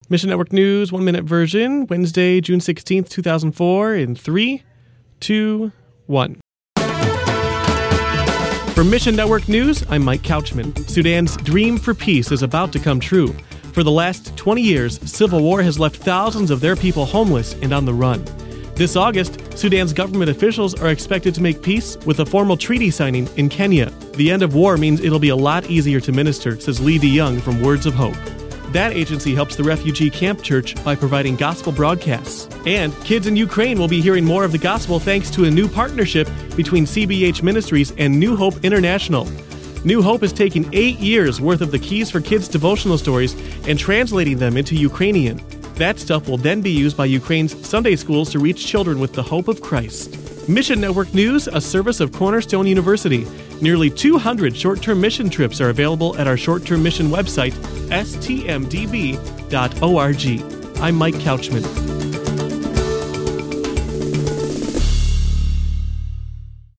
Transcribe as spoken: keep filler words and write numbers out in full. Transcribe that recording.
Mission Network News, one-minute version, Wednesday, June sixteenth, two thousand four, in three, two, one. From Mission Network News, I'm Mike Couchman. Sudan's dream for peace is about to come true. For the last twenty years, civil war has left thousands of their people homeless and on the run. This August, Sudan's government officials are expected to make peace with a formal treaty signing in Kenya. The end of war means it'll be a lot easier to minister, says Lee DeYoung from Words of Hope. That agency helps the refugee camp church by providing gospel broadcasts. And kids in Ukraine will be hearing more of the gospel thanks to a new partnership between C B H Ministries and New Hope International. New Hope is taking eight years worth of the Keys for Kids devotional stories and translating them into Ukrainian. That stuff will then be used by Ukraine's Sunday schools to reach children with the hope of Christ. Mission Network News, a service of Cornerstone University. Nearly two hundred short-term mission trips are available at our short-term mission website, s t m d b dot org. I'm Mike Couchman.